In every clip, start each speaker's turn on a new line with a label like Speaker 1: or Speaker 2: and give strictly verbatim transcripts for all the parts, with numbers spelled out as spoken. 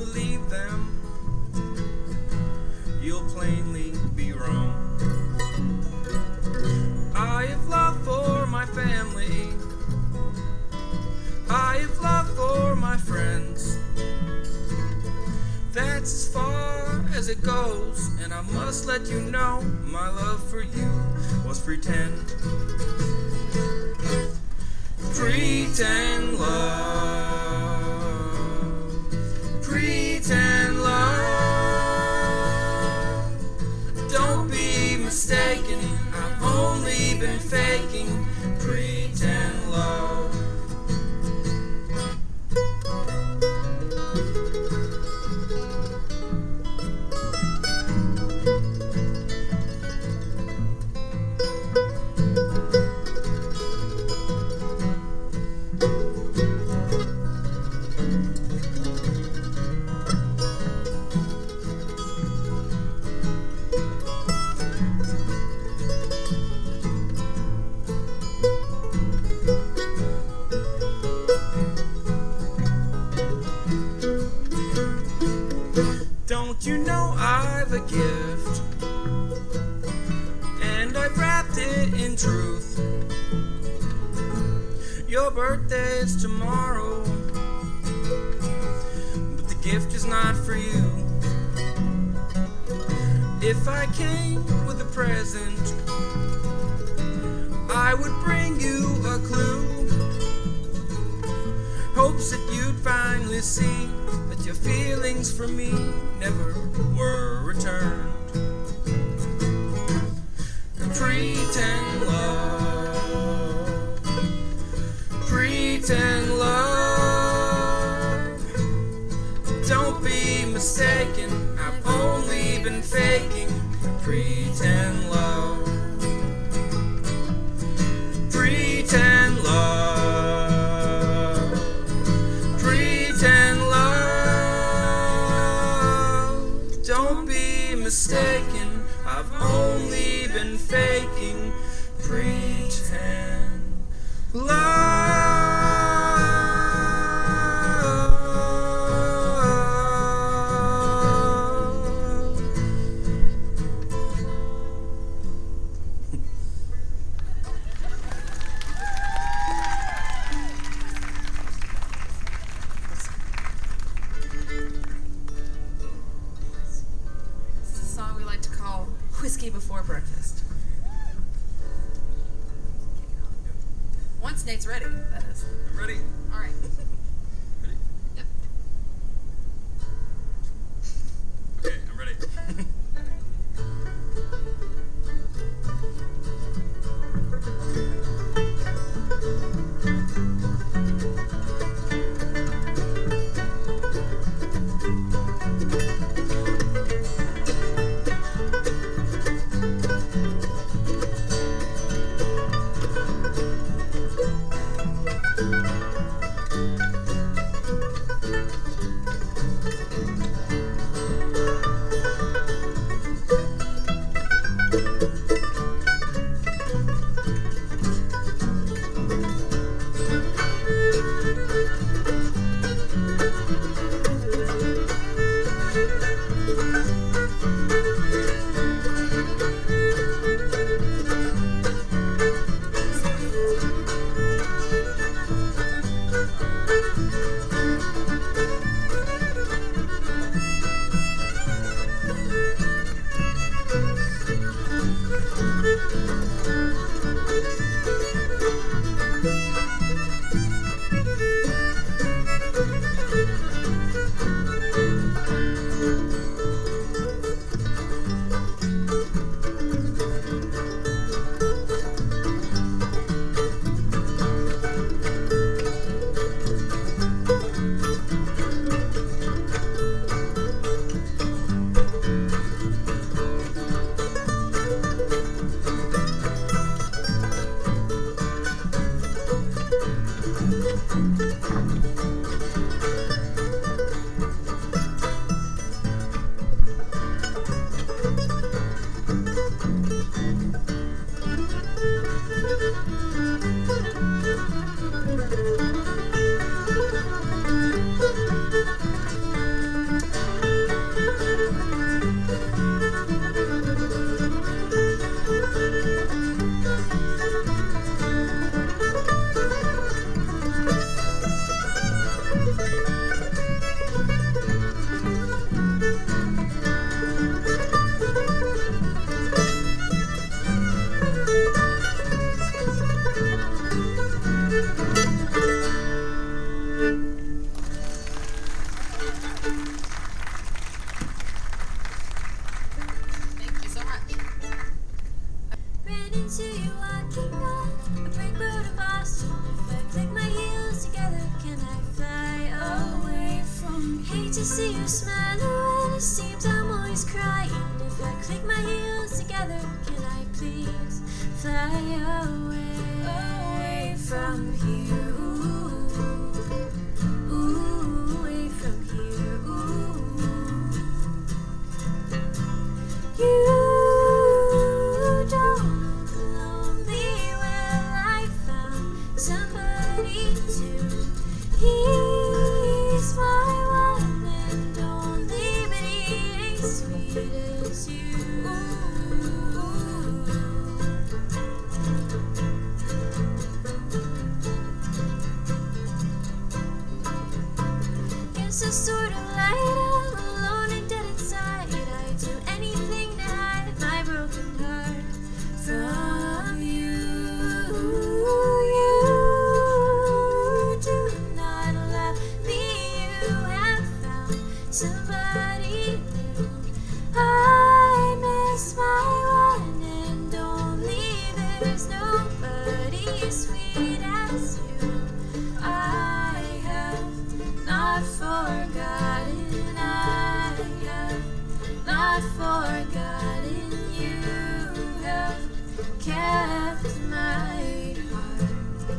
Speaker 1: believe them, you'll plainly be wrong. I have love for my family, I have love for my friends. That's as far as it goes, and I must let you know my love for you was pretend. Pretend love, pretend love. Don't be mistaken, I've only been faking pretend love. Don't you know I've a gift, and I've wrapped it in truth. Your birthday's tomorrow, but the gift is not for you. If I came with a present, I would bring you a clue. Hopes that you'd finally see that your feelings for me never were returned. Pretend love, pretend love. Don't be mistaken, I've only been faking pretend love. Pretend love, pretend love. Don't be mistaken, I've only been faking pretend love.
Speaker 2: This is a song we like to call Whiskey Before Breakfast. Once Nate's ready, that is.
Speaker 1: I'm ready.
Speaker 2: All right.
Speaker 1: Ready?
Speaker 2: Yep.
Speaker 1: Okay, I'm ready.
Speaker 3: to see you smile when it seems I'm always crying. If I click my heels together, can I please fly away, away from here? Ooh, ooh, away from here. Ooh, you don't look lonely. Well, I found somebody to he's my one and only, but he ain't sweet as you. It's a sort of light, I'm alone and dead inside. I'd do anything to hide my broken heart from you. You do not love me, you have found somebody new. I miss my one and only, there's nobody sweet as you. I have not forgotten, I have not forgotten, you have kept my heart.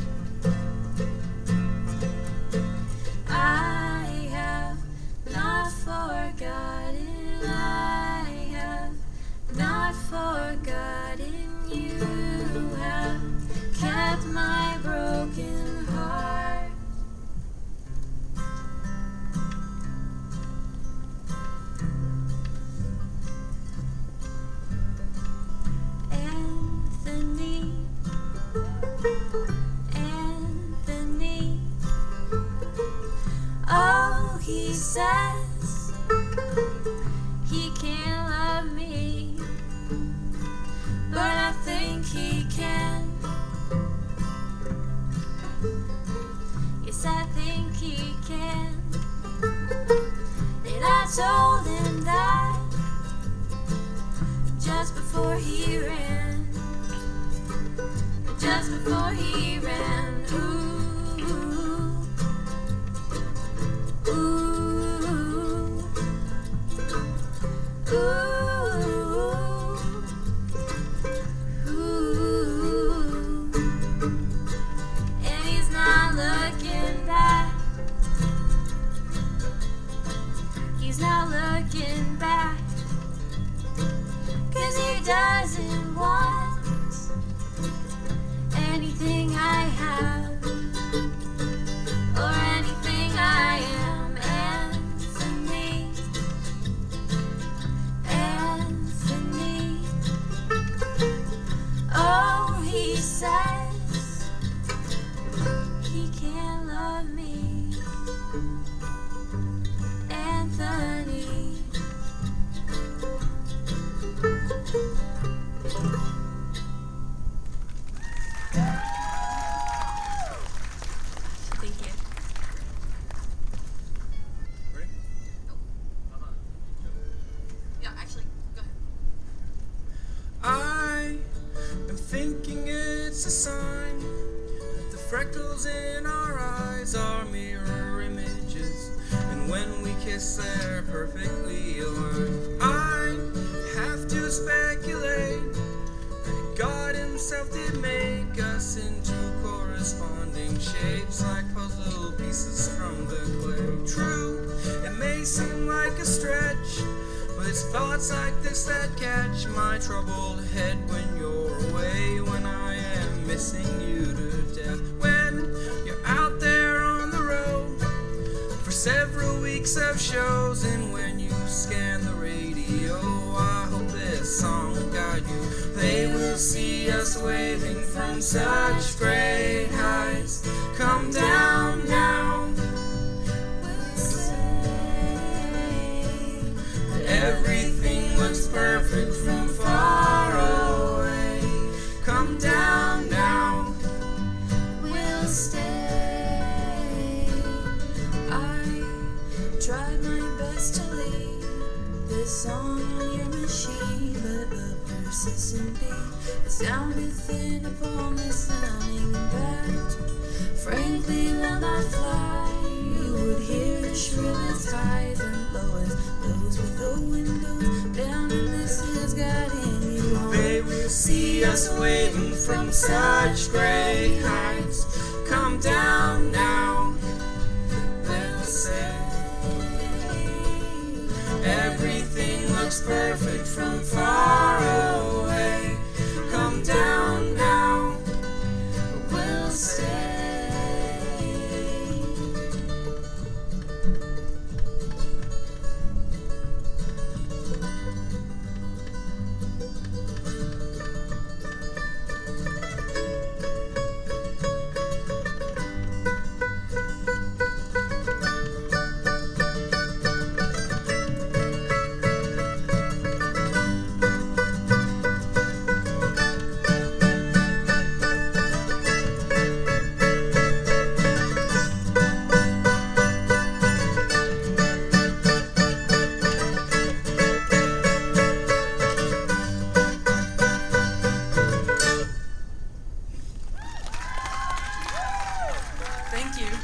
Speaker 3: I have not forgotten, I have not forgotten, you have kept my broken heart. Anthony, Anthony, oh, he says he can't love me, but I think he can. Yes, I think he can. And I told him that just before he ran, just before he ran. Ooh, ooh, ooh, ooh. And he's not looking back. He's not looking back. 'Cause he doesn't want anything I have or anything I am. Anthony, Anthony, oh, he says he can't love me. Anthony.
Speaker 2: Thank you.
Speaker 1: Ready?
Speaker 2: Yeah, actually, go ahead.
Speaker 1: I am thinking it's a sign that the freckles in our eyes are mirror images, and when we kiss they're perfectly aligned. I have to speculate that God himself did make us into corresponding shapes like puzzle pieces from the clay. True, it may seem like a stretch, but it's thoughts like this that catch my troubled head when you're away, when I am missing you to death. When you're out there on the road for several weeks of shows, and when you scan the radio, I hope this song will guide you. They will see us waving from such great heights. Come down now.
Speaker 3: We'll say
Speaker 1: That everything looks perfect from far away. Come down now.
Speaker 3: we'll stay. I tried my best to leave this song on your machine, but the persistent beat sounded thin upon this sounding bat. Frankly, will not fly. You would hear the shrillest cries flowers, those with the windows down, and this is guiding you home.
Speaker 1: They will see us waving from such great heights. Come down now, they'll say. Everything looks perfect from far away. Come down now, we'll stay. Thank you.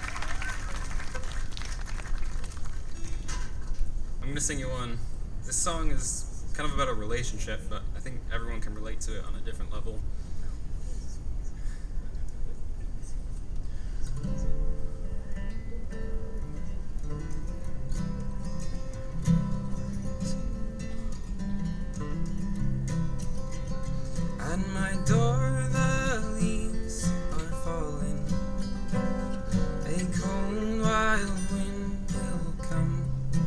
Speaker 1: I'm gonna sing you one. This song is kind of about a relationship, but I think everyone can relate to it on a different level. At my door, the leaves are falling. A cold, wild wind will come.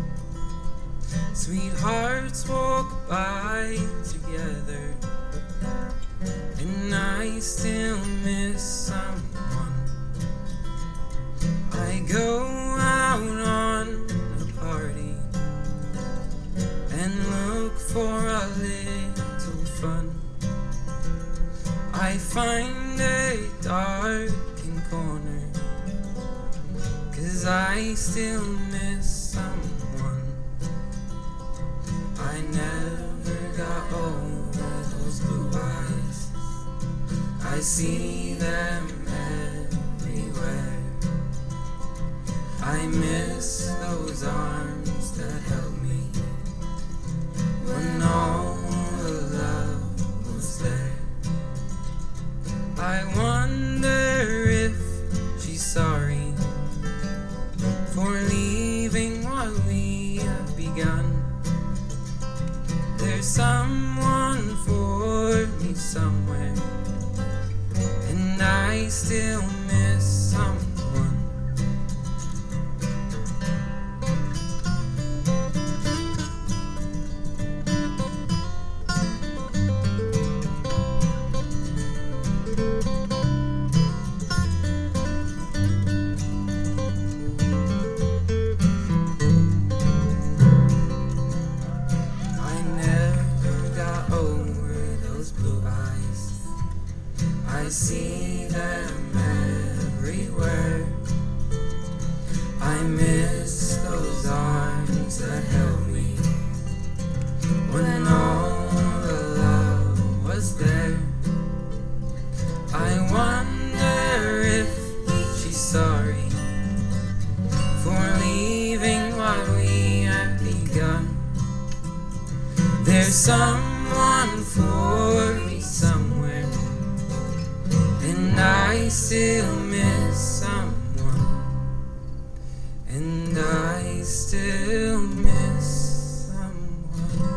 Speaker 1: Sweethearts walk by together, and I still miss someone. I go out on a party and look for a little fun. I find a darkened corner, 'cause I still miss someone. I never got over those blue eyes. I see them everywhere. I miss those arms that held me when all the love was there. I wonder if she's sorry for leaving what we have begun. There's someone for me somewhere, and I still miss someone. I see them everywhere. I miss those arms that held me when all the love was there. I wonder if she's sorry for leaving what we have begun. There's someone for me somewhere, and I still miss someone, and I still miss someone.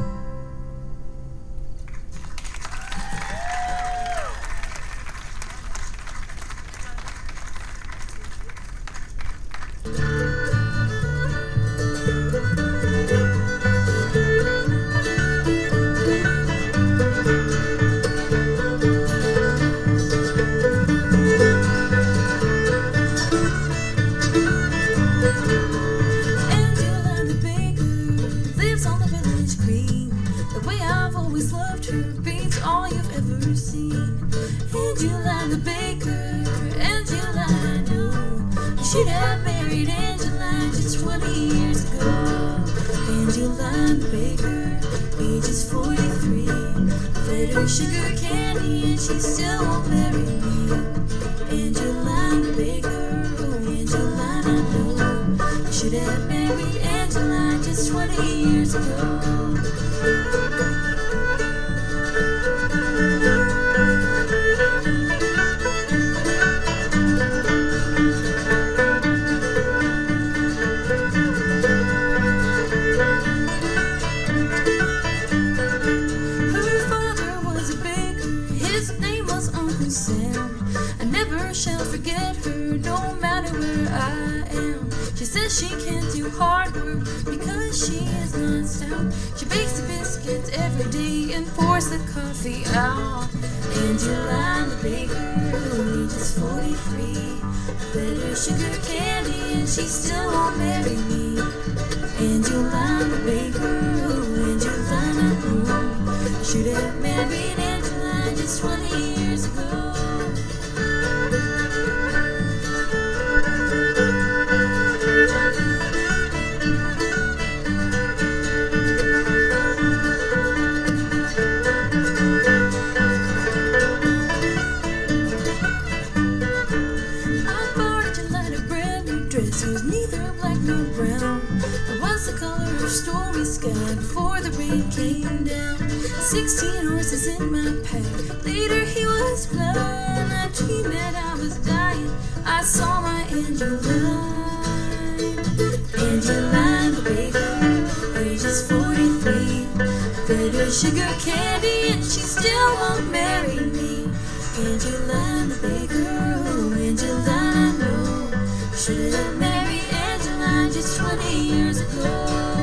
Speaker 3: Angela the baker, Angela I know. She'd have married Angela just twenty years ago. Angela the baker, ages forty-three. Fed her sugar candy and she still won't marry me. Angela the baker, oh Angela I know. Should have married married Angeline just twenty years ago. I never shall forget her, no matter where I am. She says she can't do hard work because she is not stout. She bakes the biscuits every day and pours the coffee out. Angeline the baker, ages forty-three, fed her sugar candy and she still won't marry me. Angeline the baker, Angeline I know, I should have married Angeline just twenty years ago. It was neither black nor brown. It was the color of stormy sky before the rain came down. Sixteen horses in my pack. Later he was blind. I dreamed that I was dying. I saw my Angeline. Angeline the baker, ages forty-three. Fed her sugar candy and she still won't marry me. Angeline the baker, oh Angeline I know, should have married Angeline just twenty years ago.